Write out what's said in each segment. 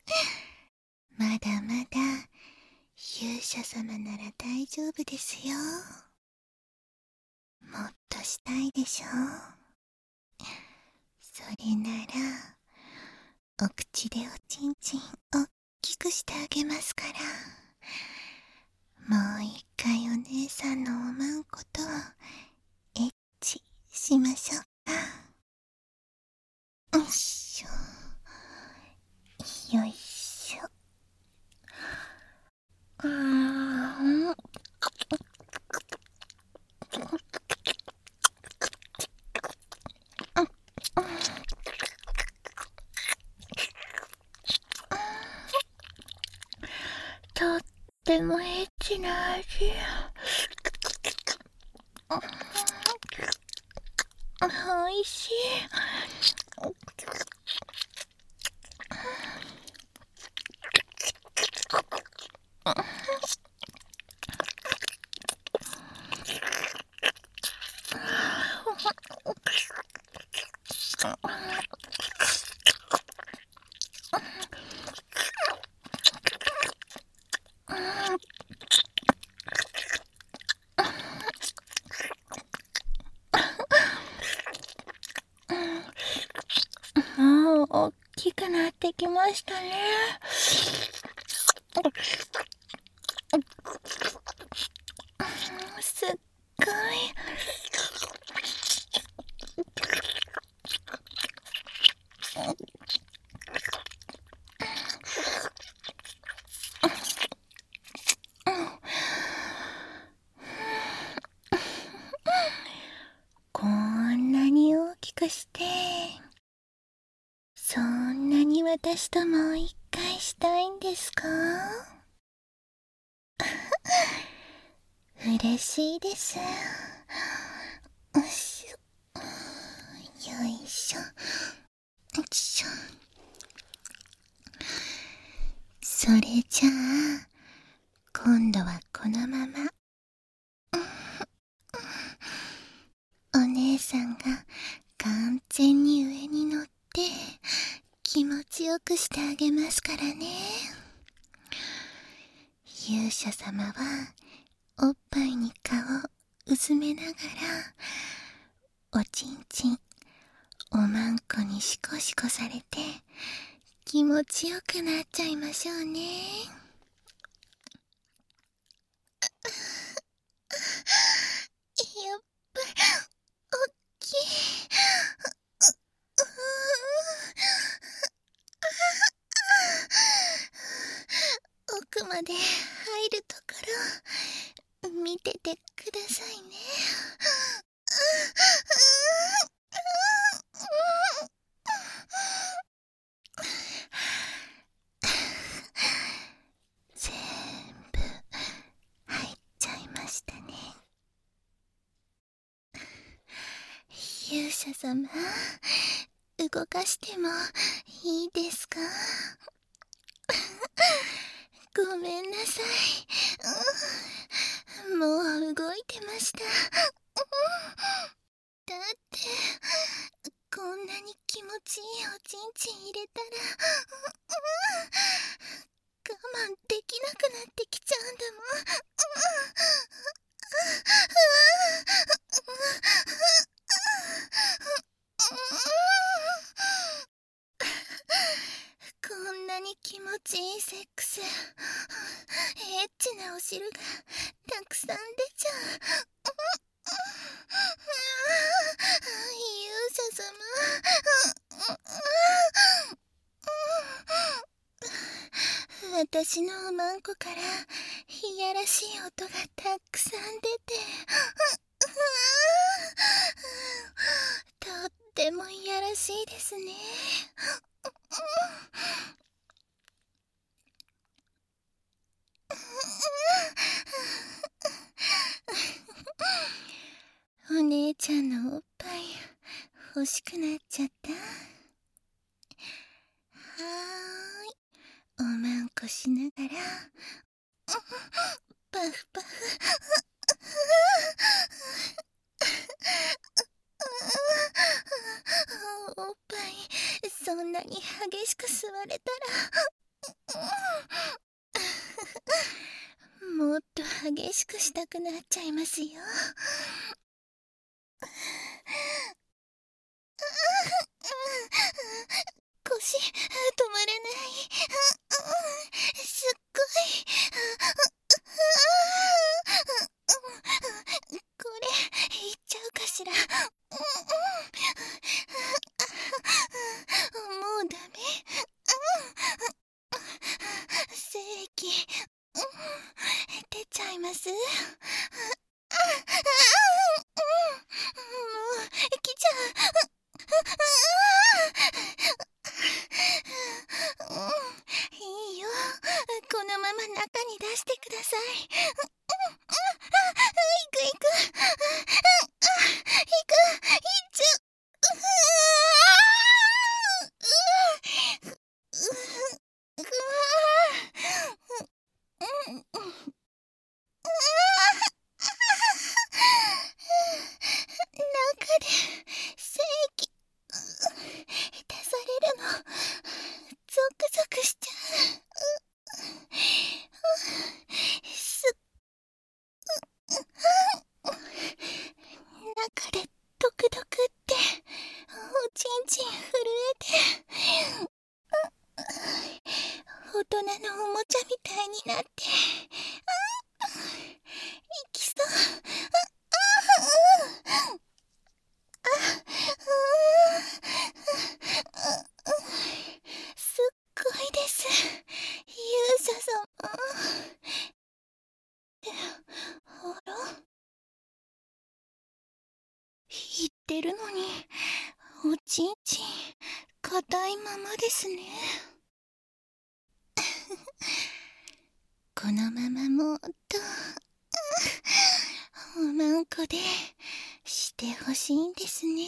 まだまだ勇者様なら大丈夫ですよ。もっとしたいでしょ。それならお口でおちんちんおっきくしてあげますから、もう一回お姉さんのおまんことエッチしましょうか。よいしょよいしょ。とってもエッチな味。おいしい。もう大きくなってきましたね。すっごい。こんなに大きくして、そんなに私ともう一回したいんですか？嬉しいです。よいしょよいしょよいしょ。それじゃあ今度はこのままお姉さんが完全に上に乗って気持ちよくしてあげますからね。勇者様はおっぱいに顔うずめながらおちんちんおまんこにシコシコされて気持ちよくなっちゃいましょうね。やっぱりおっきい。奥まで入るところ見ててくださいね。全部入っちゃいましたね。勇者様、動かしてもいいですか？ごめんなさい。もう動いてました。だってこんなに気持ちいいおちんちん入れたら我慢できなくなってきちゃうんだもん。こんなに気持ちいいセックス、エッチなお汁がたくさん出ちゃう。勇者様、私のおまんこからいやらしい音がたくさん出てとってもいやらしいですね。お姉ちゃんのおっぱい欲しくなっちゃった。はーい、おまんこしながらパフパフおっぱいそんなに激しく吸われたらもっと激しくしたくなっちゃいますよ。腰止まらない。すっごい。これいっちゃうかしら。もうダメ。精液出ちゃいます。もう来ちゃう。いいよ、このまま中に出してください。いくいく、いっちゃう。中で精液出されるのゾクゾクしちゃう。中でドクドクっておちんちん震えて、大人のおもちゃみたいになっていきそう。すっごいです、勇者様。あら、言ってるのにおちんちん硬いままですね。このままもっとおまんこでしてほしいんですね。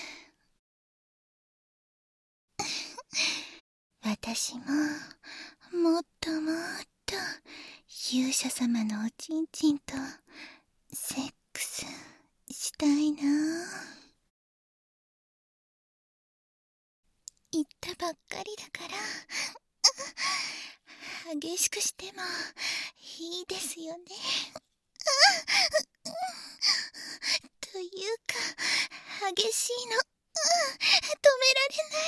私ももっともっと勇者様のおちんちんとセックスしたいな。言ったばっかりだから激しくしてもいいですよね。というか激しいの止められない。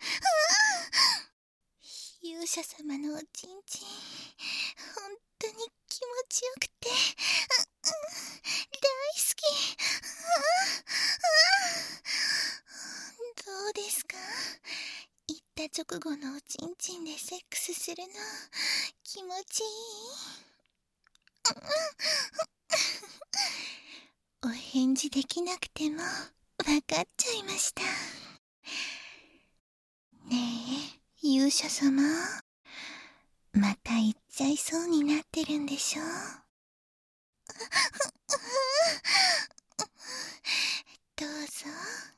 勇者様のおちんちん本当に気持ちよくて大好き。どうですか？行った直後のおちんちんでセックスするの気持ちいい？お返事できなくても分かっちゃいました。ねえ勇者様、また言っちゃいそうになってるんでしょ？どうぞ。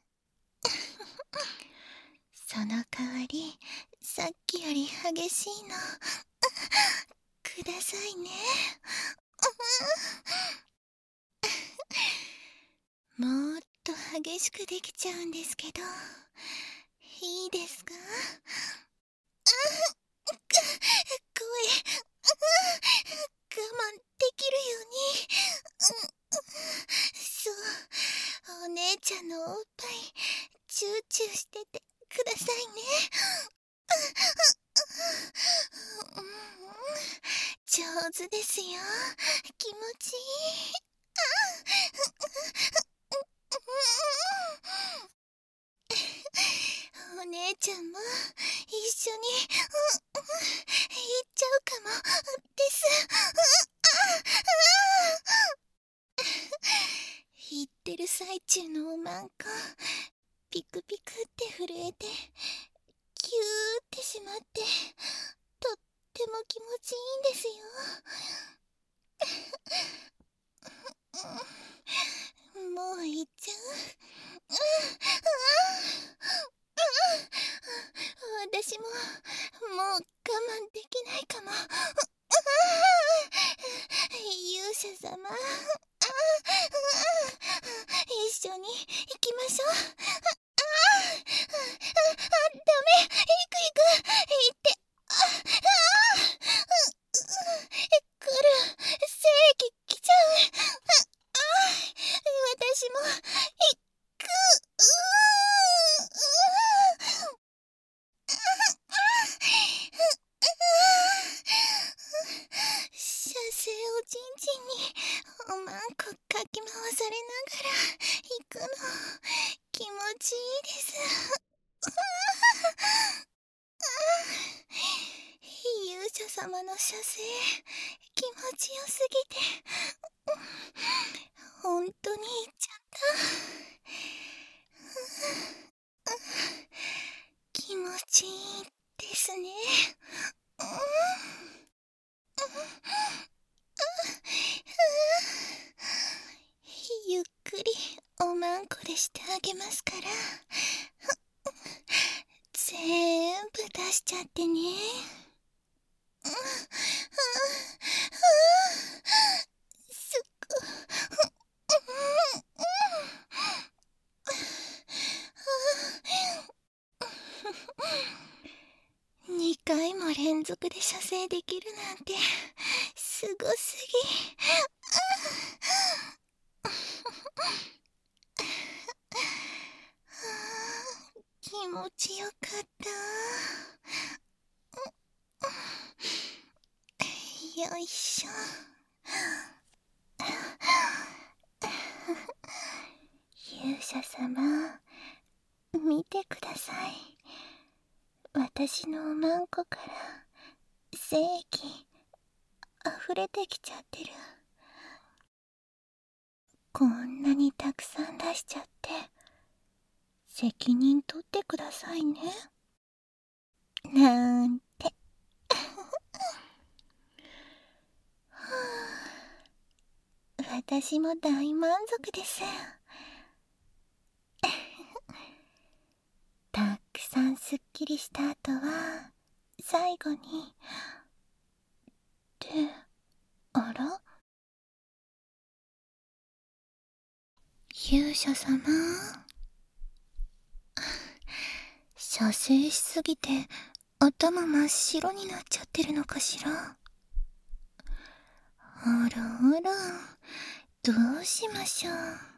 その代わりさっきより激しいのくださいね。もっと激しくできちゃうんですけどいいですか？声我慢できるように。そう、お姉ちゃんのおっぱいチューチューしててくださいね。上手ですよ、気持ちいい。お姉ちゃんも一緒に行っちゃうかもです。言ってる最中のおまんこピクピクって震えてキューってしまってとっても気持ちいいんですよ。もう行っちゃう。私ももう我慢できないかも。勇者様、一緒に行きましょう。ダメ、行く行って。 様の射精気持ちよすぎてほんとに言っちゃった。気持ちいいですね。ゆっくりおまんこでしてあげますから、全部出しちゃってね。すっご2回も連続で射精できるなんてすごすぎ。気持ちよかった。よいしょ。勇者様、見てください。私のおまんこから精液溢れてきちゃってる。こんなにたくさん出しちゃって責任取ってくださいね、なんて。私も大満足です。たくさんすっきりした後は最後にってあら、勇者様、射精しすぎて頭真っ白になっちゃってるのかしら。あらあら、どうしましょう。